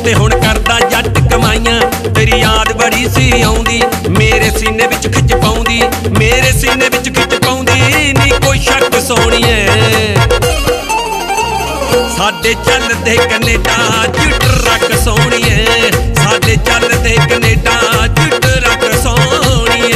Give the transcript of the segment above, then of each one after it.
ते हुण करदा जट कमाइयां। तेरी याद बड़ी सी आउंदी, मेरे सीने विच खिच पाउंदी, मेरे सीने विच खिच पाउंदी। नी कोई शक सोहणीए साडे चलदे कनेडा च ट्रक सोहणीए, साडे चलदे कनेडा च ट्रक सोहणीए।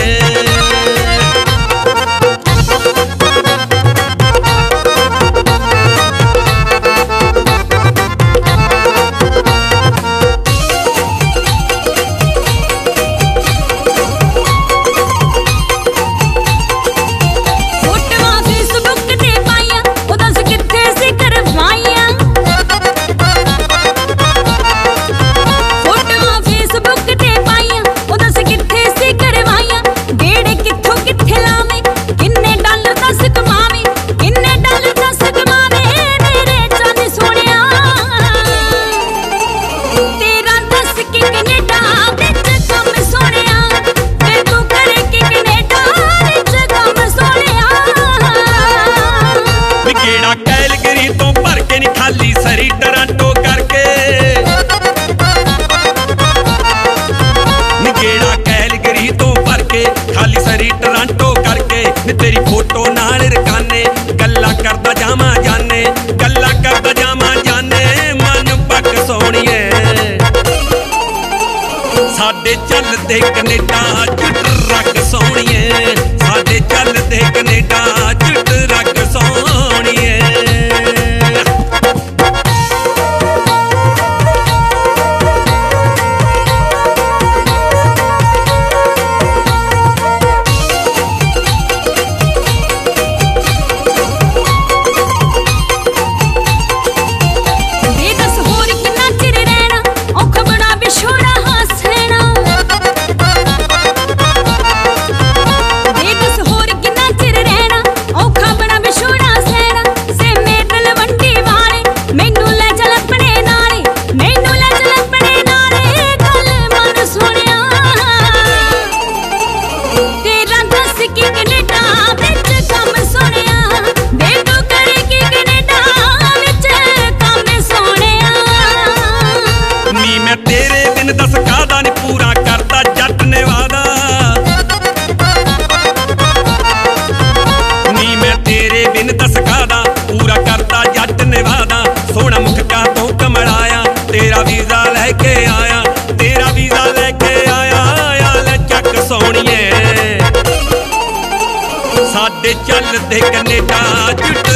कैलगरी तो भर के नहीं खाली सरी टोरंटो करके, निगेड़ा कैलगरी तो भर के खाली सरी टोरंटो करके। तेरी फोटो नाल रकाने गल्ला करदा जावां जाने, गल्ला करदा जावां जाने। मन पक सोहणीए साडे चलदे कनेडा च ट्रक सोहणीए, साडे चलदे कनेडा च ट्रक सोहणीए। मैं तेरे बिन दस कादा नहीं पूरा करता जट ने वादा, नी मैं तेरे बिन दस कादा पूरा करता जट ने वादा। सोहना मुख का तो कमलाया तेरा वीजा लैके आया, तेरा वीजा लैके आया। ले चक सोहणीए साडे चलदे कनेडा च